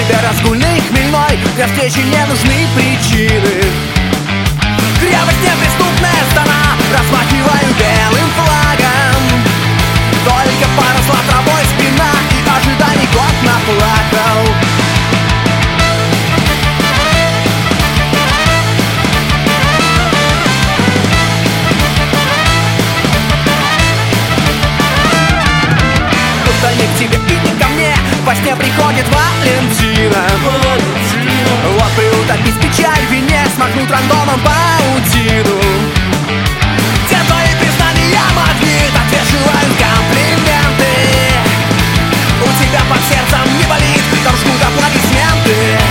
тебя разгульный, хмельной, для встречи не нужны причины. Крепость неприступная страна, размахиваю белым флагом. Только поросла травой спина, и ожиданий год наплакал. Будто не к тебе и не ко мне, во сне приходит Валентина. Вот бы утопить печаль в вине, смахнуть рандомом паутину. Те твои признания магнит, отвешивают комплименты. У тебя под сердцем не болит, притом жгут аплодисменты.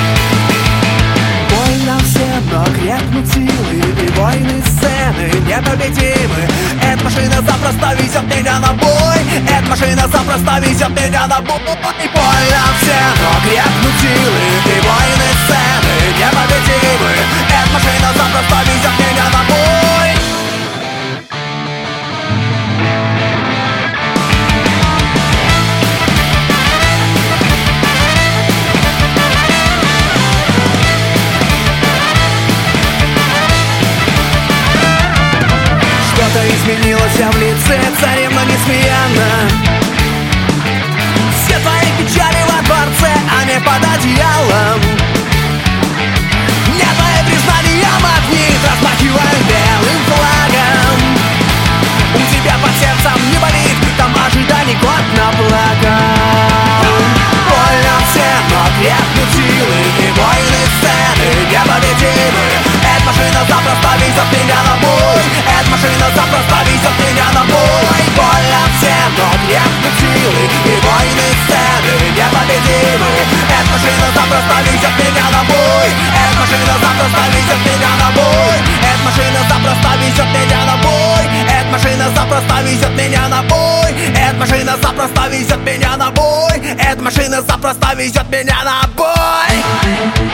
Больно всем, но крепнут силы, и войны сцены непобедимы. Эта машина запросто везет меня на бой, эта машина запросто везет меня на бой. Больно всем, но крепнут силы, и войны сцены непобедимы. Эта машина запросто везет меня на бой. Что-то изменилось в лице, царевна несмеянна. Все твои печали во дворце, а не под одеялом. Мне твои признания магнит, размахиваю белым флагом. У тебя под сердцем не болит, там ожиданий год наплакал. Больно всем, но крепнут силы, и войны сцены непобедимы. Эта машина запросто везет меня на бой, эта машина запросто везет меня на бой. Больно всем, но крепнут силы, и войны сцены непобедимы. Эта машина запросто везет меня на бой, эта машина запросто везет меня на бой. Эта машина запросто везет меня на бой, эта машина запросто везет меня на бой. Эта машина запросто везет меня на бой, эта машина запросто везет меня на бой.